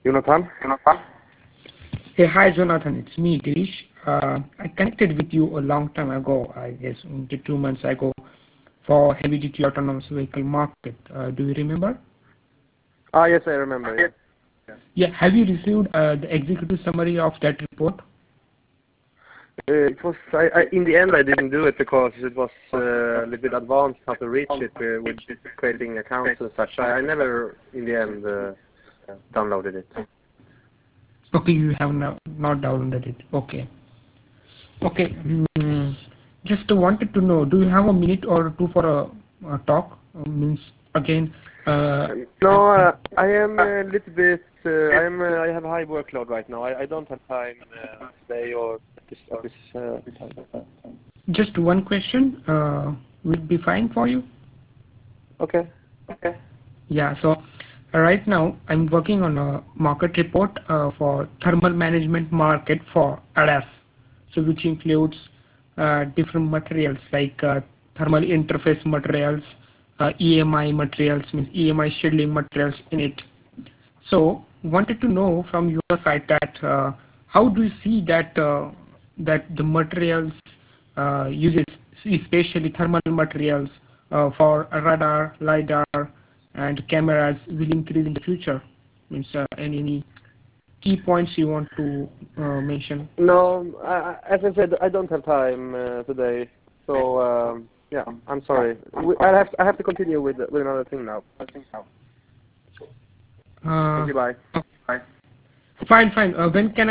Jonathan? Hey, hi Jonathan, it's me, Girish. I connected with you a long time ago, I guess, 2 months ago, for heavy-duty autonomous vehicle market. Do you remember? Ah, yes, I remember, yeah. Yeah, have you received the executive summary of that report? It was, in the end I didn't do it because it was a little bit advanced how to reach it with creating accounts and such. I never, in the end, downloaded it. Okay, you have not downloaded it. Okay. Okay. Just wanted to know, do you have a minute or two for a talk? Means again, No, I am a little bit, I have a high workload right now. I don't have time today or at this time. just one question will be fine for you. Okay. Yeah. So right now I'm working on a market report for thermal management market for ADAS. So which includes different materials like thermal interface materials, EMI materials, means EMI shielding materials in it. So wanted to know from your side that how do you see that that the materials uses, especially thermal materials for radar, lidar, and cameras will increase in the future? Means any key points you want to mention? No, as I said, I don't have time today. So, yeah, I'm sorry. I have to continue with another thing now. Thank Uh, you, bye. fine. When can